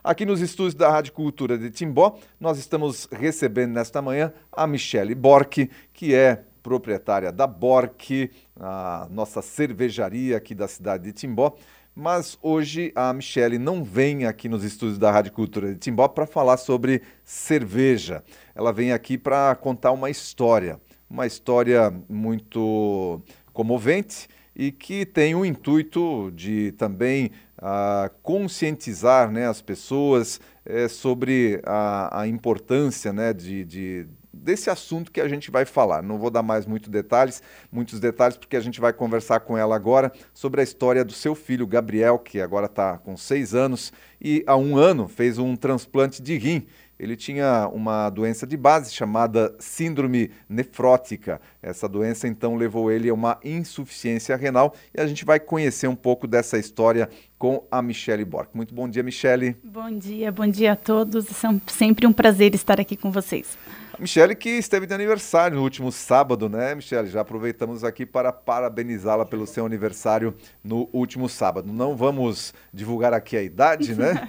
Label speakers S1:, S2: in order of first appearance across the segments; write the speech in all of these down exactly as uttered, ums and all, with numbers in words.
S1: Aqui nos estúdios da Rádio Cultura de Timbó, nós estamos recebendo nesta manhã a Michele Borck, que é proprietária da Borck, a nossa cervejaria aqui da cidade de Timbó. Mas hoje a Michele não vem aqui nos estúdios da Rádio Cultura de Timbó para falar sobre cerveja. Ela vem aqui para contar uma história, uma história muito comovente e que tem o intuito de também uh, conscientizar, né, as pessoas eh, sobre a, a importância, né, de, de, desse assunto que a gente vai falar. Não vou dar mais muito detalhes, muitos detalhes, porque a gente vai conversar com ela agora sobre a história do seu filho, Gabriel, que agora está com seis anos e há um ano fez um transplante de rim. Ele tinha uma doença de base chamada síndrome nefrótica. Essa doença, então, levou ele a uma insuficiência renal e a gente vai conhecer um pouco dessa história com a Michele Borck. Muito bom dia, Michele.
S2: Bom dia, bom dia a todos. É sempre um prazer estar aqui com vocês.
S1: A Michele que esteve de aniversário no último sábado, né, Michele? Já aproveitamos aqui para parabenizá-la pelo seu aniversário no último sábado. Não vamos divulgar aqui a idade, né?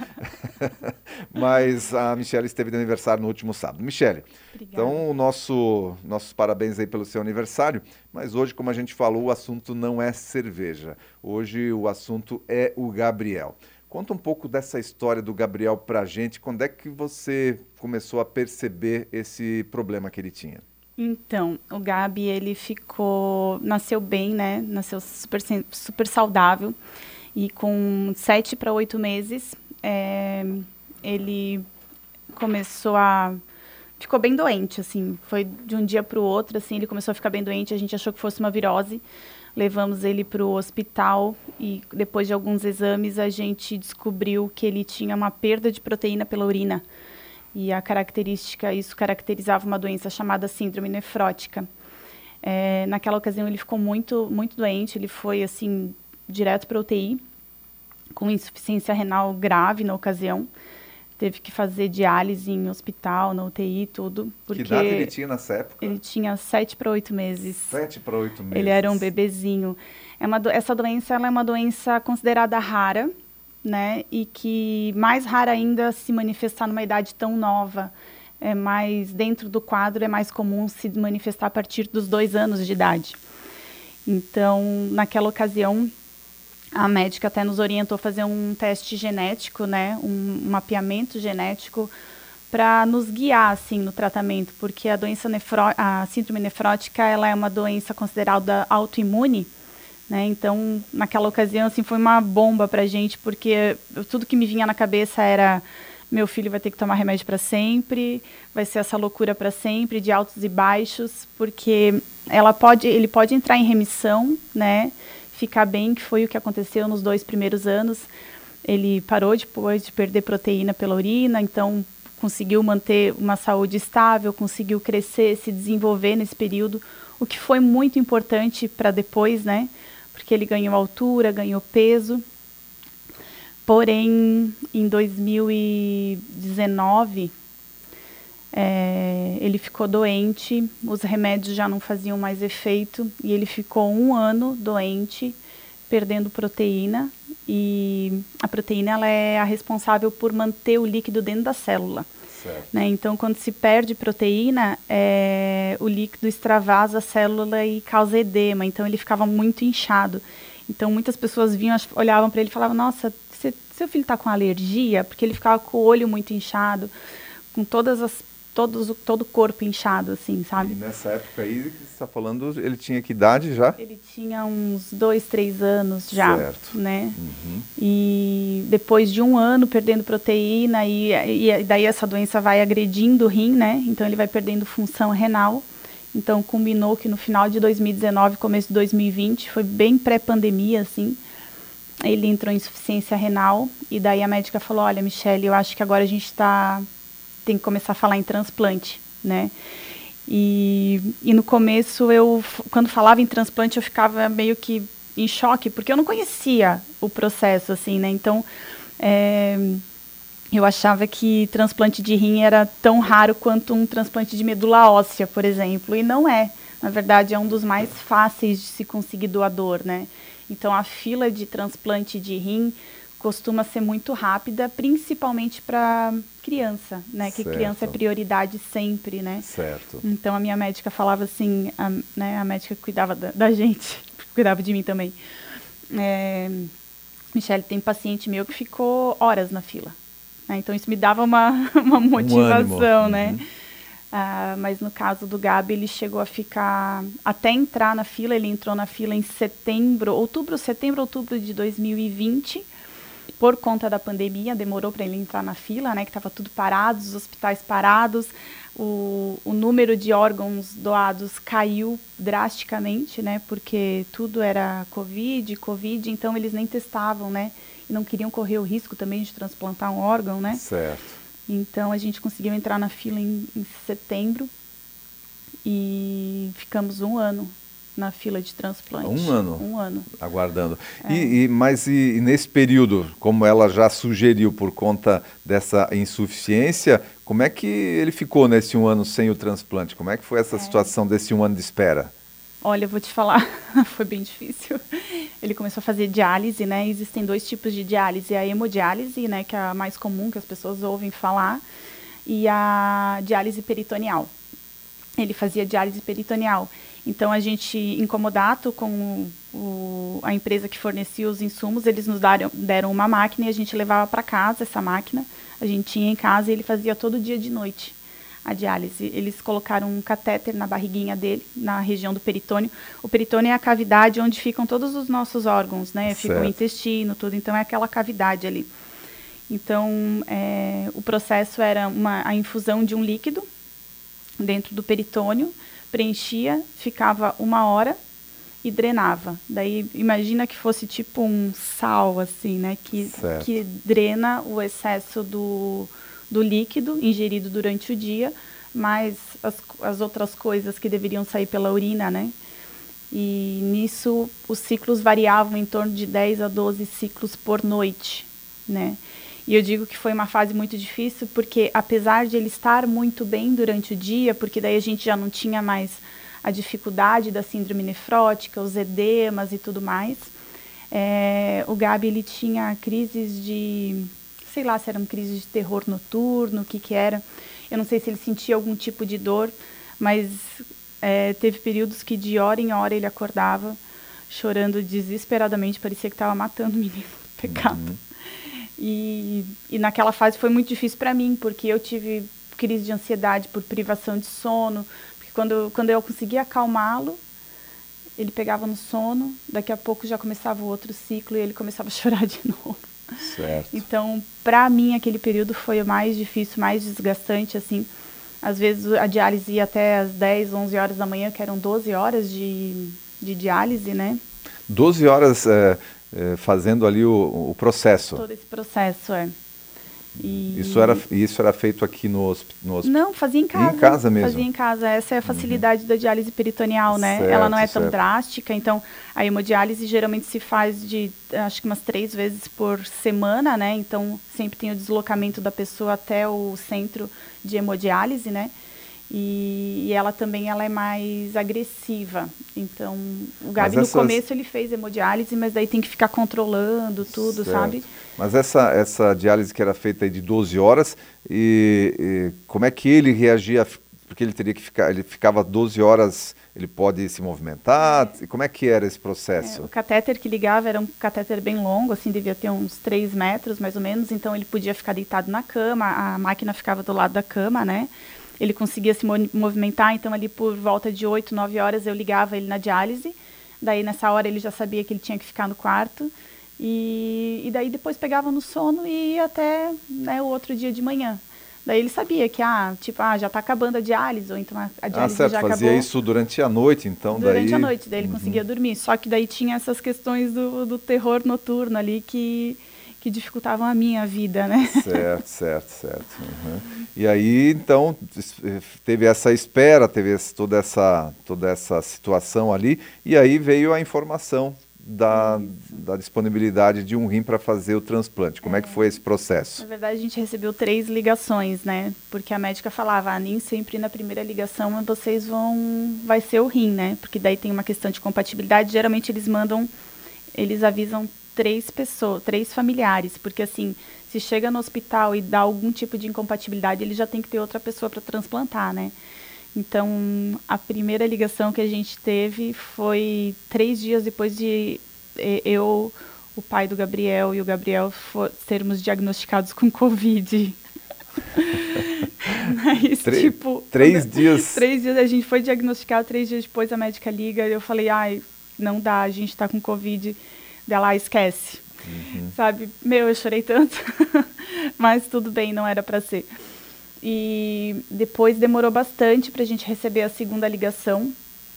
S1: Mas a Michele esteve de aniversário no último sábado. Michele, então o nosso, nossos parabéns aí pelo seu aniversário. Mas hoje, como a gente falou, o assunto não é cerveja. Hoje o assunto é o Gabriel. Conta um pouco dessa história do Gabriel pra gente. Quando é que você começou a perceber esse problema que ele tinha?
S2: Então, o Gabi, ele ficou, nasceu bem, né? Nasceu super, super saudável. E com sete para oito meses, é, ele começou a... Ficou bem doente, assim. Foi de um dia para o outro, assim, ele começou a ficar bem doente. A gente achou que fosse uma virose. Levamos ele para o hospital e depois de alguns exames a gente descobriu que ele tinha uma perda de proteína pela urina. E a característica, isso caracterizava uma doença chamada síndrome nefrótica. É, naquela ocasião ele ficou muito, muito doente, ele foi assim, direto para U T I, com insuficiência renal grave na ocasião. Teve que fazer diálise em hospital, na U T I, tudo. Porque
S1: que idade ele tinha nessa época?
S2: Ele tinha sete para oito meses.
S1: Sete para oito meses.
S2: Ele era um bebezinho. É uma do... Essa doença ela é uma doença considerada rara, né? E que mais rara ainda se manifestar numa idade tão nova. É mais, dentro do quadro é mais comum se manifestar a partir dos dois anos de idade. Então, naquela ocasião, a médica até nos orientou a fazer um teste genético, né, um mapeamento genético para nos guiar assim no tratamento, porque a doença nefro, a síndrome nefrótica, ela é uma doença considerada autoimune, né? Então, naquela ocasião assim foi uma bomba para a gente, porque tudo que me vinha na cabeça era meu filho vai ter que tomar remédio para sempre, vai ser essa loucura para sempre, de altos e baixos, porque ela pode, ele pode entrar em remissão, né? Ficar bem, que foi o que aconteceu nos dois primeiros anos. Ele parou depois de perder proteína pela urina, então conseguiu manter uma saúde estável, conseguiu crescer, se desenvolver nesse período, o que foi muito importante para depois, né? Porque ele ganhou altura, ganhou peso. Porém, em dois mil e dezenove, é, ele ficou doente, os remédios já não faziam mais efeito e ele ficou um ano doente, perdendo proteína. E a proteína ela é a responsável por manter o líquido dentro da célula. Né? Então, quando se perde proteína, é, o líquido extravasa a célula e causa edema. Então, ele ficava muito inchado. Então, muitas pessoas vinham, olhavam para ele e falavam, nossa, você, seu filho está com alergia? Porque ele ficava com o olho muito inchado, com todas as Todos, todo o corpo inchado, assim, sabe?
S1: E nessa época aí, você está falando, ele tinha que idade já?
S2: Ele tinha uns dois, três anos já,
S1: certo.
S2: Né?
S1: Uhum.
S2: E depois de um ano perdendo proteína, e, e daí essa doença vai agredindo o rim, né? Então ele vai perdendo função renal. Então combinou que no final de dois mil e dezenove, começo de dois mil e vinte, foi bem pré-pandemia, assim, ele entrou em insuficiência renal, e daí a médica falou, olha, Michele, eu acho que agora a gente está... tem que começar a falar em transplante, né? E, e no começo, eu, quando falava em transplante, eu ficava meio que em choque, porque eu não conhecia o processo, assim, né? Então, é, eu achava que transplante de rim era tão raro quanto um transplante de medula óssea, por exemplo, e não é. Na verdade, é um dos mais fáceis de se conseguir doador, né? Então, a fila de transplante de rim costuma ser muito rápida, principalmente para criança, né? Que
S1: Certo.
S2: criança é prioridade sempre, né?
S1: Certo.
S2: Então a minha médica falava assim, a, né, a médica que cuidava da, da gente, cuidava de mim também. É, Michele, tem paciente meu que ficou horas na fila, né? Então isso me dava uma, uma motivação,
S1: um
S2: né?
S1: Uhum.
S2: Ah, mas no caso do Gabi, ele chegou a ficar, até entrar na fila, ele entrou na fila em setembro, outubro, setembro, outubro de dois mil e vinte, por conta da pandemia, demorou para ele entrar na fila, né, que estava tudo parado, os hospitais parados, o, o número de órgãos doados caiu drasticamente, né, porque tudo era Covid, Covid, então eles nem testavam, né, e não queriam correr o risco também de transplantar um órgão, né.
S1: Certo.
S2: Então a gente conseguiu entrar na fila em, em setembro e ficamos um ano na fila de transplante.
S1: Um ano?
S2: Um ano.
S1: Aguardando.
S2: É.
S1: E, e, mas e, e nesse período, como ela já sugeriu por conta dessa insuficiência, como é que ele ficou nesse um ano sem o transplante? Como é que foi essa
S2: É.
S1: situação desse um ano de espera?
S2: Olha, eu vou te falar, foi bem difícil. Ele começou a fazer diálise, né? Existem dois tipos de diálise, a hemodiálise, né, que é a mais comum que as pessoas ouvem falar, e a diálise peritoneal. Ele fazia diálise peritoneal. Então, a gente, em comodato com o, a empresa que fornecia os insumos, eles nos deram, deram uma máquina e a gente levava para casa essa máquina. A gente tinha em casa e ele fazia todo dia de noite a diálise. Eles colocaram um catéter na barriguinha dele, na região do peritônio. O peritônio é a cavidade onde ficam todos os nossos órgãos, né? Fica
S1: Certo.
S2: o intestino, tudo. Então, é aquela cavidade ali. Então, é, o processo era uma, a infusão de um líquido dentro do peritônio, preenchia, ficava uma hora e drenava. Daí, imagina que fosse tipo um sal, assim, né? Que, que drena o excesso do, do líquido ingerido durante o dia, mais as, as outras coisas que deveriam sair pela urina, né? E nisso, os ciclos variavam em torno de dez a doze ciclos por noite, né? E eu digo que foi uma fase muito difícil, porque apesar de ele estar muito bem durante o dia, porque daí a gente já não tinha mais a dificuldade da síndrome nefrótica, os edemas e tudo mais, é, o Gabi, ele tinha crises de, sei lá se eram crises de terror noturno, o que que era. Eu não sei se ele sentia algum tipo de dor, mas é, teve períodos que de hora em hora ele acordava chorando desesperadamente, parecia que estava matando o menino do pecado. Uhum. E, e naquela fase foi muito difícil para mim, porque eu tive crise de ansiedade por privação de sono, porque quando, quando eu conseguia acalmá-lo, ele pegava no sono, daqui a pouco já começava o outro ciclo e ele começava a chorar de novo.
S1: Certo.
S2: Então, para mim, aquele período foi o mais difícil, mais desgastante, assim. Às vezes a diálise ia até às dez, onze horas da manhã, que eram doze horas de, de diálise, né?
S1: doze horas... É... fazendo ali o, o processo.
S2: Todo esse processo, é. E...
S1: Isso, era, isso era feito aqui no hospital?
S2: Não, fazia em casa.
S1: Em casa mesmo?
S2: Fazia em casa. Essa é a facilidade uhum. da diálise peritoneal, né?
S1: Certo,
S2: ela não é tão
S1: certo.
S2: drástica, então a hemodiálise geralmente se faz de, acho que umas três vezes por semana, né? Então sempre tem o deslocamento da pessoa até o centro de hemodiálise, né? E, e ela também ela é mais agressiva. Então, o Gabi essas... no começo ele fez hemodiálise, mas daí tem que ficar controlando tudo,
S1: certo.
S2: sabe?
S1: Mas essa, essa diálise que era feita aí de doze horas, e, e como é que ele reagia? Porque ele teria que ficar, ele ficava doze horas, ele pode se movimentar? É. Como é que era esse processo?
S2: É, o catéter que ligava era um catéter bem longo, assim, devia ter uns três metros mais ou menos, então ele podia ficar deitado na cama, a máquina ficava do lado da cama, né? Ele conseguia se movimentar, então ali por volta de oito, nove horas eu ligava ele na diálise. Daí nessa hora ele já sabia que ele tinha que ficar no quarto. E, e daí depois pegava no sono e ia até, né, o outro dia de manhã. Daí ele sabia que, ah, tipo, ah, já está acabando a diálise, ou então a, a diálise
S1: ah, certo,
S2: já
S1: fazia
S2: acabou.
S1: isso durante a noite, então
S2: Durante
S1: daí...
S2: a noite, daí ele uhum. conseguia dormir. Só que daí tinha essas questões do, do terror noturno ali que... que dificultavam a minha vida, né?
S1: Certo, certo, certo. Uhum. E aí, então, teve essa espera, teve esse, toda, essa, toda essa situação ali, e aí veio a informação da, da disponibilidade de um rim para fazer o transplante. Como é. é que foi esse processo?
S2: Na verdade, a gente recebeu três ligações, né? Porque a médica falava, ah, nem sempre na primeira ligação vocês vão... vai ser o rim, né? Porque daí tem uma questão de compatibilidade. Geralmente eles mandam, eles avisam três pessoas, três familiares, porque assim, se chega no hospital e dá algum tipo de incompatibilidade, ele já tem que ter outra pessoa para transplantar, né? Então, a primeira ligação que a gente teve foi três dias depois de eu, o pai do Gabriel e o Gabriel for, sermos diagnosticados com Covid. Mas,
S1: Três,
S2: tipo,
S1: três
S2: quando,
S1: dias.
S2: Três dias a gente foi diagnosticado, três dias depois a médica liga e eu falei, ai, não dá, a gente tá com Covid. Dela, ah, esquece. Uhum. Sabe? Meu, eu chorei tanto. Mas tudo bem, não era para ser. E depois demorou bastante pra gente receber a segunda ligação.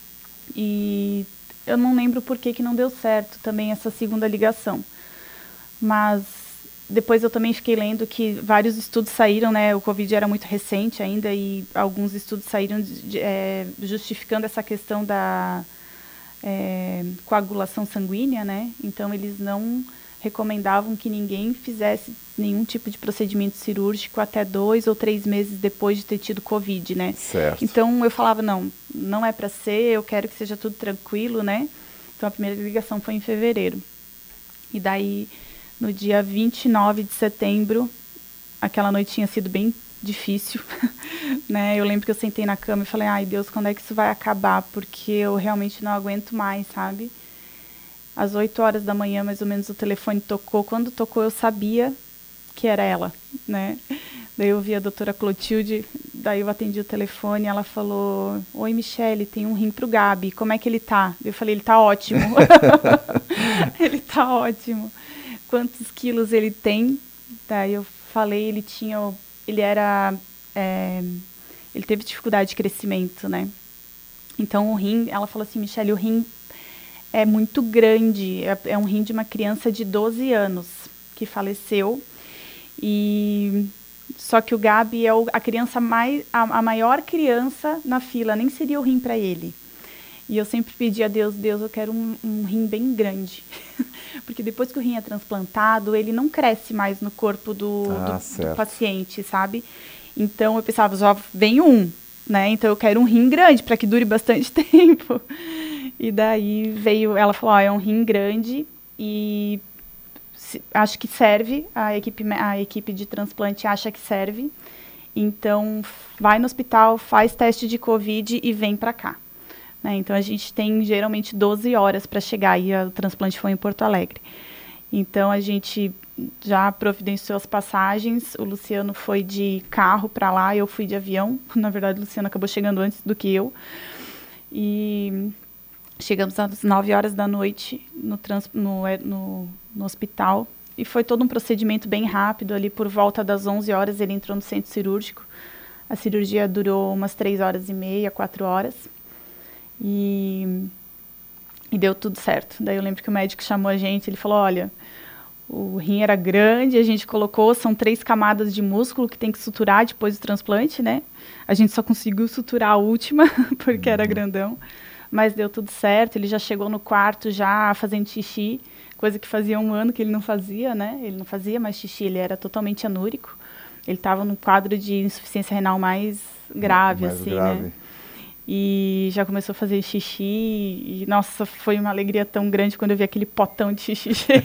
S2: E eu não lembro por que que não deu certo também essa segunda ligação. Mas depois eu também fiquei lendo que vários estudos saíram, né? O Covid era muito recente ainda e alguns estudos saíram de, é, justificando essa questão da é, coagulação sanguínea, né? Então eles não recomendavam que ninguém fizesse nenhum tipo de procedimento cirúrgico até dois ou três meses depois de ter tido Covid, né?
S1: Certo.
S2: Então eu falava, não, não é para ser, eu quero que seja tudo tranquilo, né? Então a primeira ligação foi em fevereiro. E daí, no dia vinte e nove de setembro, aquela noite tinha sido bem difícil, né? Eu lembro que eu sentei na cama e falei, ai Deus, quando é que isso vai acabar? Porque eu realmente não aguento mais, sabe? Às oito horas da manhã, mais ou menos, o telefone tocou. Quando tocou, eu sabia que era ela, né? Daí eu vi a doutora Clotilde, daí eu atendi o telefone, ela falou, oi, Michele, tem um rim pro Gabi, como é que ele tá? Eu falei, ele tá ótimo. Ele tá ótimo. Quantos quilos ele tem? Daí eu falei, ele tinha, ele era, é, ele teve dificuldade de crescimento, né? Então o rim, ela falou assim, Michele, o rim é muito grande, é, é um rim de uma criança de doze anos que faleceu, e só que o Gabi é o, a criança mais, a, a maior criança na fila, nem seria o rim para ele. E eu sempre pedi a Deus, Deus, eu quero um, um rim bem grande, porque depois que o rim é transplantado, ele não cresce mais no corpo do,
S1: ah,
S2: do, do paciente, sabe? Então eu pensava, só vem um, né? Então eu quero um rim grande para que dure bastante tempo. E daí veio, ela falou, ó, é um rim grande e se, acho que serve, a equipe, a equipe de transplante acha que serve, então vai no hospital, faz teste de Covid e vem para cá. Né? Então a gente tem geralmente doze horas para chegar e o transplante foi em Porto Alegre. Então a gente já providenciou as passagens, o Luciano foi de carro para lá, eu fui de avião, na verdade o Luciano acabou chegando antes do que eu. E chegamos às nove horas da noite no, trans, no, no, no hospital e foi todo um procedimento bem rápido. Ali por volta das onze horas ele entrou no centro cirúrgico. A cirurgia durou umas três horas e meia, quatro horas. E, e deu tudo certo. Daí eu lembro que o médico chamou a gente, ele falou, olha, o rim era grande, a gente colocou, são três camadas de músculo que tem que suturar depois do transplante, né? A gente só conseguiu suturar a última, porque era grandão. Mas deu tudo certo, ele já chegou no quarto já fazendo xixi, coisa que fazia um ano que ele não fazia, né? Ele não fazia mais xixi, ele era totalmente anúrico. Ele estava num quadro de insuficiência renal mais grave, mais assim, grave. Né? E já começou a fazer xixi e, nossa, foi uma alegria tão grande quando eu vi aquele potão de xixi cheio.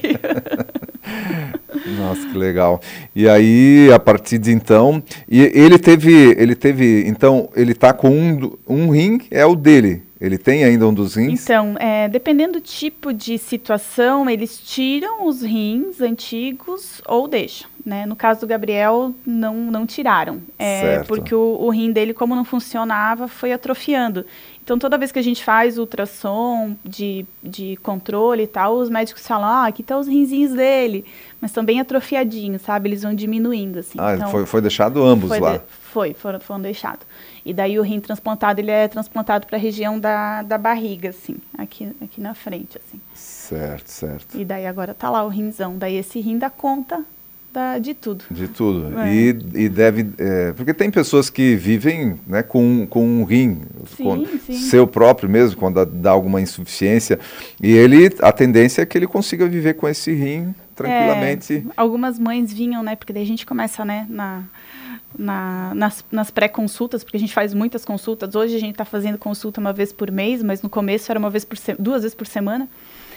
S1: Nossa, que legal. E aí, a partir de então, e ele teve, ele teve, então, ele tá com um, um rim, é o dele. Ele tem ainda um dos rins?
S2: Então, é, dependendo do tipo de situação, eles tiram os rins antigos ou deixam. Né? No caso do Gabriel, não, não tiraram. É, porque o, o rim dele, como não funcionava, foi atrofiando. Então, toda vez que a gente faz ultrassom de, de controle e tal, os médicos falam, ah, aqui estão os rinzinhos dele. Mas estão bem atrofiadinhos, sabe? Eles vão diminuindo, assim.
S1: Ah,
S2: então,
S1: foi, foi deixado ambos
S2: foi
S1: lá?
S2: De, foi, foram, foram deixados. E daí o rim transplantado, ele é transplantado para a região da, da barriga, assim, aqui, aqui na frente, assim.
S1: Certo, certo.
S2: E daí agora tá lá o rinzão. Daí esse rim dá conta da, de tudo.
S1: De tudo. É. E, e deve... É, porque tem pessoas que vivem, né, com, com um rim,
S2: sim,
S1: com
S2: sim.
S1: seu próprio mesmo, quando dá alguma insuficiência. E ele, a tendência é que ele consiga viver com esse rim tranquilamente.
S2: É, algumas mães vinham, né, porque daí a gente começa, né, na... Na, nas, nas pré-consultas, porque a gente faz muitas consultas. Hoje a gente está fazendo consulta uma vez por mês, mas no começo era uma vez por se- duas vezes por semana.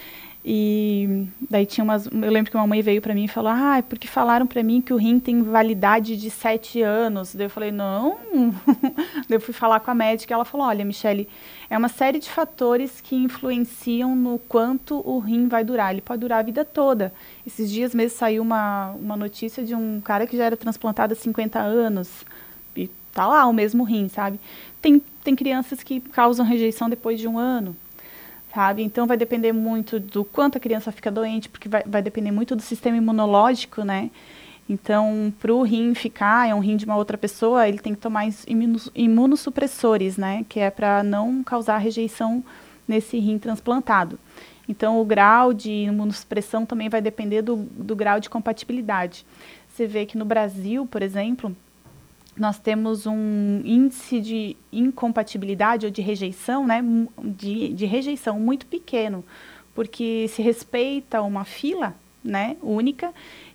S2: E daí tinha umas... Eu lembro que uma mãe veio para mim e falou, ah, é porque falaram para mim que o rim tem validade de sete anos. Daí eu falei, não. Daí eu fui falar com a médica e ela falou, olha, Michele, é uma série de fatores que influenciam no quanto o rim vai durar. Ele pode durar a vida toda. Esses dias mesmo saiu uma, uma notícia de um cara que já era transplantado há cinquenta anos. E tá lá o mesmo rim, sabe? Tem, tem crianças que causam rejeição depois de um ano. Sabe? Então, vai depender muito do quanto a criança fica doente, porque vai, vai depender muito do sistema imunológico, né? Então, para o rim ficar, é um rim de uma outra pessoa, ele tem que tomar imunos, imunossupressores, né? Que é para não causar rejeição nesse rim transplantado. Então, o grau de imunossupressão também vai depender do, do grau de compatibilidade. Você vê que no Brasil, por exemplo, nós temos um índice de incompatibilidade ou de rejeição, né, de, de rejeição muito pequeno, porque se respeita uma fila, né, única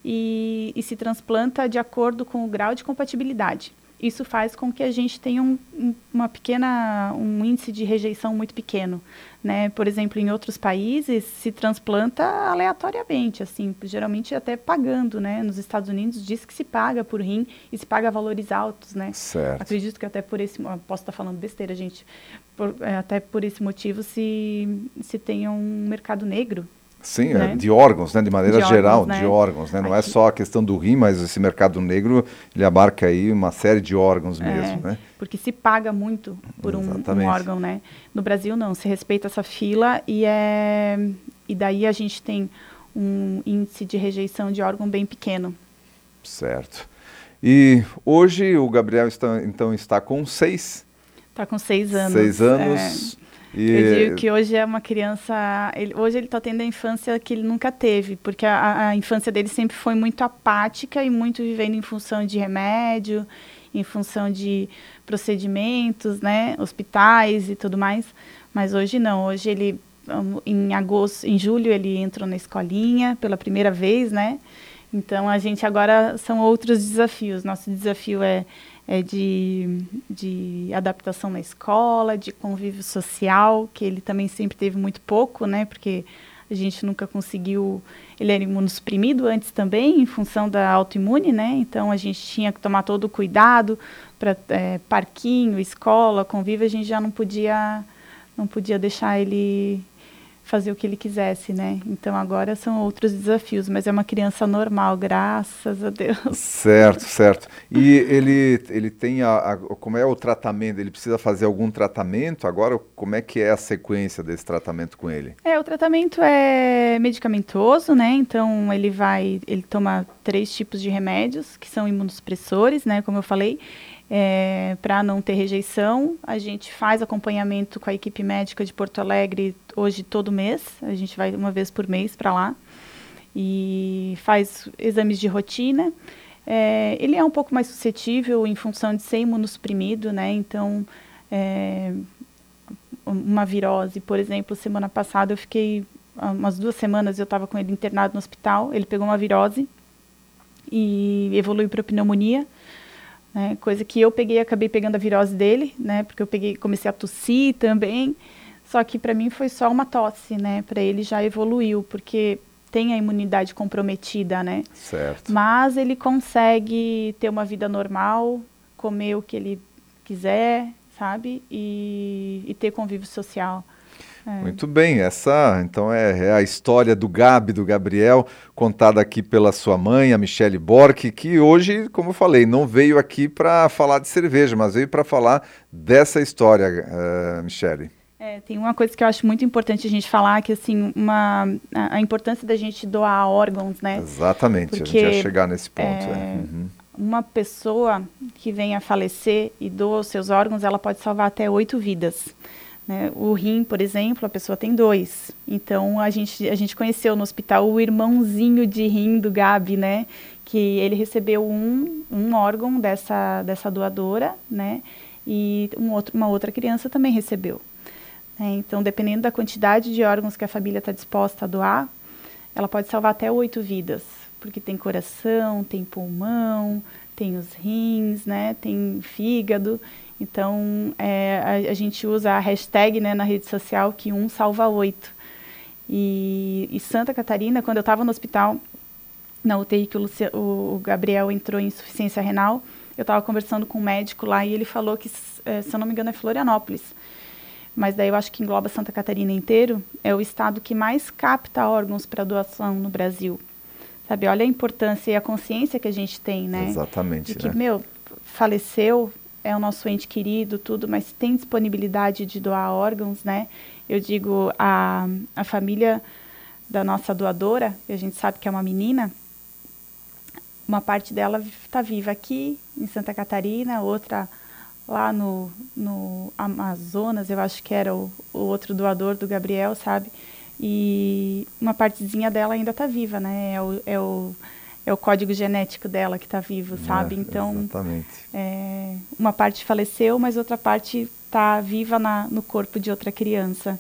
S2: e, e se transplanta de acordo com o grau de compatibilidade. Isso faz com que a gente tenha um, uma pequena, um índice de rejeição muito pequeno, né? Por exemplo, em outros países se transplanta aleatoriamente, assim, geralmente até pagando, né? Nos Estados Unidos diz que se paga por rim e se paga valores altos, né?
S1: Certo.
S2: Acredito que até por esse, posso estar falando besteira, gente, por, é, até por esse motivo se, se tem um mercado negro.
S1: Sim,
S2: né?
S1: é, de órgãos, né? De maneira
S2: de
S1: geral,
S2: órgãos, né?
S1: de órgãos, né? Não
S2: Aqui.
S1: É só a questão do rim, mas esse mercado negro, ele abarca aí uma série de órgãos
S2: É,
S1: mesmo, né?
S2: Porque se paga muito por um, um órgão, né? No Brasil não, se respeita essa fila e, é, e daí a gente tem um índice de rejeição de órgão bem pequeno.
S1: Certo. E hoje o Gabriel está, então está com seis?
S2: Está com seis anos.
S1: Seis anos.
S2: É.
S1: E...
S2: Eu digo que hoje é uma criança... Ele, hoje ele está tendo a infância que ele nunca teve, porque a, a infância dele sempre foi muito apática e muito vivendo em função de remédio, em função de procedimentos, né, hospitais e tudo mais. Mas hoje não. Hoje ele, em agosto, em julho, ele entrou na escolinha pela primeira vez, né? Então a gente agora são outros desafios. Nosso desafio é É de, de adaptação na escola, de convívio social, que ele também sempre teve muito pouco, né? Porque a gente nunca conseguiu... Ele era imunossuprimido antes também, em função da autoimune, né? Então, a gente tinha que tomar todo o cuidado para é, parquinho, escola, convívio. A gente já não podia, não podia deixar ele fazer o que ele quisesse, né? Então, agora são outros desafios, mas é uma criança normal, graças a Deus.
S1: Certo, certo. E ele, ele tem, a, a, como é o tratamento? Ele precisa fazer algum tratamento? Agora, como é que é a sequência desse tratamento com ele?
S2: É, o tratamento é medicamentoso, né? Então, ele vai, ele toma três tipos de remédios, que são imunossupressores, né? Como eu falei. É, para não ter rejeição, a gente faz acompanhamento com a equipe médica de Porto Alegre hoje todo mês, a gente vai uma vez por mês para lá e faz exames de rotina. É, ele é um pouco mais suscetível em função de ser imunossuprimido, né? Então, é, uma virose, por exemplo, semana passada eu fiquei, umas duas semanas eu estava com ele internado no hospital, ele pegou uma virose e evoluiu para pneumonia. Né, coisa que eu peguei, acabei pegando a virose dele, né, porque eu peguei, comecei a tossir também, só que para mim foi só uma tosse, né, para ele já evoluiu, porque tem a imunidade comprometida, né,
S1: certo.
S2: Mas ele consegue ter uma vida normal, comer o que ele quiser, sabe, e, e ter convívio social. É.
S1: Muito bem, essa então é, é a história do Gabi, do Gabriel, contada aqui pela sua mãe, a Michele Bork, que hoje, como eu falei, não veio aqui para falar de cerveja, mas veio para falar dessa história, uh, Michele.
S2: É, tem uma coisa que eu acho muito importante a gente falar, que assim, uma, a, a importância da gente doar órgãos, né?
S1: Exatamente,
S2: porque,
S1: a gente ia chegar nesse ponto.
S2: É,
S1: é. Uhum.
S2: Uma pessoa que venha a falecer e doa os seus órgãos, ela pode salvar até oito vidas. Né? O rim, por exemplo, a pessoa tem dois. Então, a gente, a gente conheceu no hospital o irmãozinho de rim do Gabi, né? Que ele recebeu um, um órgão dessa, dessa doadora, né? E um outro, uma outra criança também recebeu. Né? Então, dependendo da quantidade de órgãos que a família está disposta a doar, ela pode salvar até oito vidas. Porque tem coração, tem pulmão, tem os rins, né? Tem fígado. Então, é, a, a gente usa a hashtag, né, na rede social que um salva oito. E, e Santa Catarina, quando eu estava no hospital, na U T I, que o, Lucia, o, o Gabriel entrou em insuficiência renal, eu estava conversando com um médico lá e ele falou que, é, se eu não me engano, é Florianópolis. Mas daí eu acho que engloba Santa Catarina inteiro, é o estado que mais capta órgãos para doação no Brasil. Sabe, olha a importância e a consciência que a gente tem, né?
S1: Exatamente,
S2: de que,
S1: né?
S2: meu, faleceu, é o nosso ente querido, tudo, mas tem disponibilidade de doar órgãos, né? Eu digo, a, a família da nossa doadora, que a gente sabe que é uma menina, uma parte dela está viva aqui, em Santa Catarina, outra lá no, no Amazonas, eu acho que era o, o outro doador do Gabriel, sabe? E uma partezinha dela ainda está viva, né? É o, é, o, é o código genético dela que está vivo, sabe?
S1: É,
S2: então,
S1: exatamente.
S2: É, uma parte faleceu, mas outra parte está viva na, no corpo de outra criança.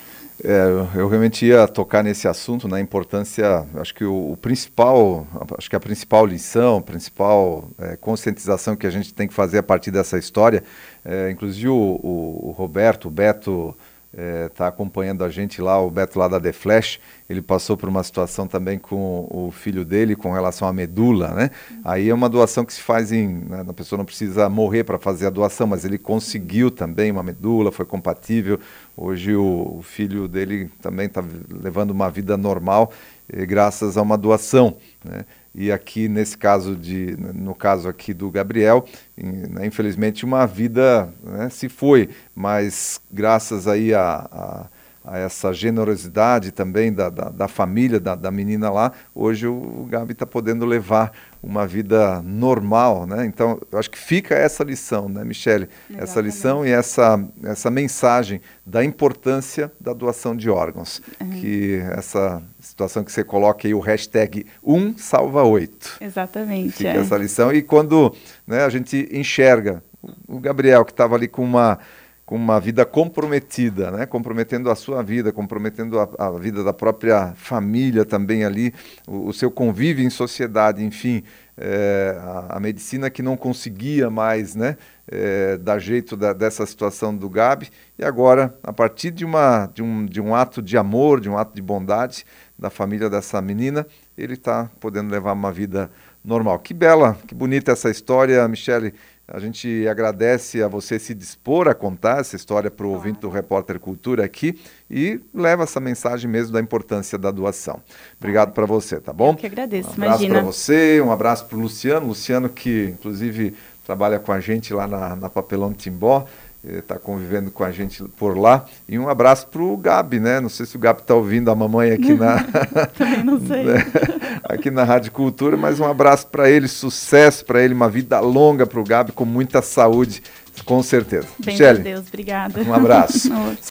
S1: É, eu, eu realmente ia tocar nesse assunto, na importância, acho que o, o principal, acho que a principal lição, a principal é, conscientização que a gente tem que fazer a partir dessa história, é, inclusive o, o, o Roberto, o Beto, está é, acompanhando a gente lá, o Beto lá da The Flash, ele passou por uma situação também com o filho dele com relação à medula, né? Uhum. Aí é uma doação que se faz em, né, a pessoa não precisa morrer para fazer a doação, mas ele conseguiu também uma medula, foi compatível. Hoje o, o filho dele também está levando uma vida normal, eh, graças a uma doação, né? E aqui nesse caso de, no caso aqui do Gabriel, né, infelizmente uma vida, né, se foi, mas graças aí a, a, a essa generosidade também da, da, da família, da, da menina lá, hoje o, o Gabi está podendo levar uma vida normal, né? Então, eu acho que fica essa lição, né, Michele? Exatamente. Essa lição e essa, essa mensagem da importância da doação de órgãos. Uhum. Que essa situação que você coloca aí, o hashtag um salva oito.
S2: Exatamente.
S1: Fica
S2: é.
S1: essa lição. E quando, né, a gente enxerga o Gabriel, que estava ali com uma... com uma vida comprometida, né? Comprometendo a sua vida, comprometendo a, a vida da própria família também ali, o, o seu convívio em sociedade, enfim, é, a, a medicina que não conseguia mais, né, é, dar jeito da, dessa situação do Gabi, e agora, a partir de, uma, de, um, de um ato de amor, de um ato de bondade da família dessa menina, ele está podendo levar uma vida normal. Que bela, que bonita essa história, Michele. A gente agradece a você se dispor a contar essa história para o claro. Ouvinte do Repórter Cultura aqui e leva essa mensagem mesmo da importância da doação. Obrigado para você, tá bom?
S2: Eu que agradeço,
S1: um abraço
S2: imagina.
S1: para você, um abraço para o Luciano, Luciano que inclusive trabalha com a gente lá na, na Papelão Timbó, está convivendo com a gente por lá. E um abraço para o Gabi, né? Não sei se o Gabi está ouvindo a mamãe aqui na...
S2: Também não sei.
S1: aqui na Rádio Cultura, mas um abraço para ele, sucesso para ele, uma vida longa para o Gabi, com muita saúde, com certeza.
S2: Bem, Michele, Deus, obrigada.
S1: Um abraço.